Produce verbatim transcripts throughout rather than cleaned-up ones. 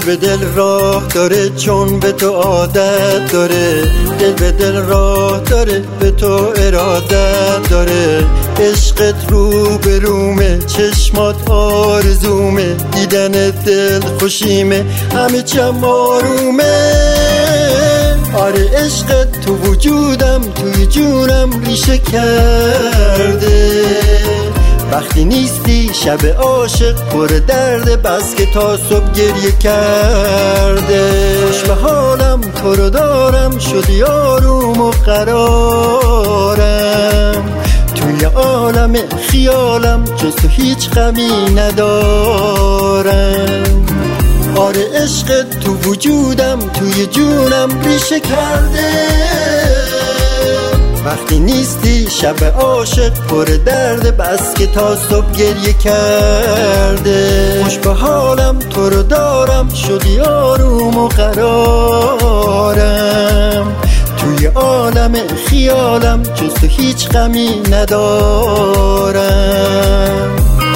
به دل راه داره چون به تو عادت داره، دل به دل راه داره به تو ارادت داره. عشقت رو به رومه، چشمات آرزومه، دیدن دل خوشیمه، همه چم آرومه. آره عشقت تو وجودم، توی جونم ریشه کرده. وقتی نیستی شب عاشق پر درده، بس که تا صبح گریه کرده. خوش به حالم تو رو دارم، شدی آروم و قرارم. توی عالم خیالم جز تو هیچ غمی ندارم. آره عشقت تو وجودم، توی جونم ریشه کرده. وقتی نیستی شب عاشق پر درده، بس که تا صبح گریه کرده. خوش به حالم تو رو دارم، شدی آروم و قرارم. توی عالم خیالم جز تو هیچ غمی ندارم.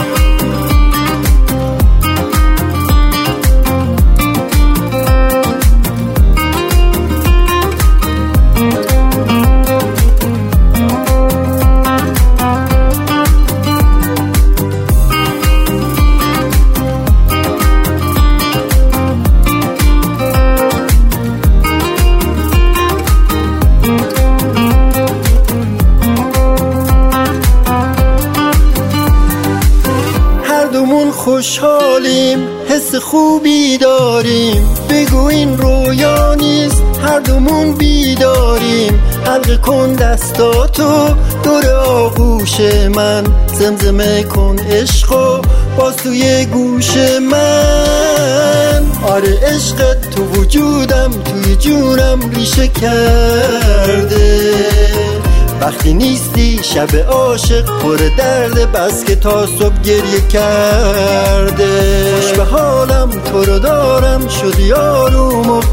خوشحالیم، حس خوبی داریم، بگو این رویا نیست، هر دومون بیداریم. حلقه کن دستاتو دور آغوش من، زمزمه کن عشقو باز توی گوش من. آره عشقت تو وجودم، توی جونم ریشه کرده. وقتی نیستی شب عاشق پر درده، بس که تا صبح گریه کرده. خوش به حالم تو رو دارم، شدی آروم و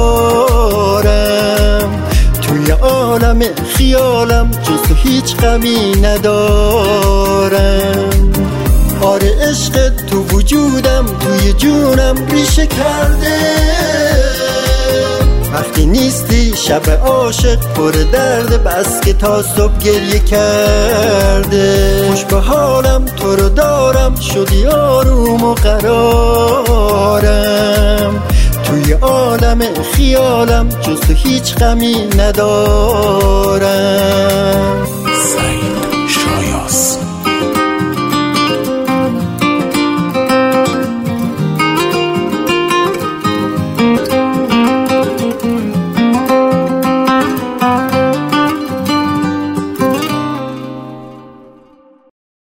قرارم. توی عالم خیالم جز تو هیچ غمی ندارم. آره عشقت تو وجودم، توی جونم ریشه کرده. وقتی نیستی شب عاشق پر درده، بس که تا صبح گریه کرده. خوش به حالم تو رو دارم، شدی آروم و قرارم. توی عالم خیالم جز تو هیچ غمی ندارم.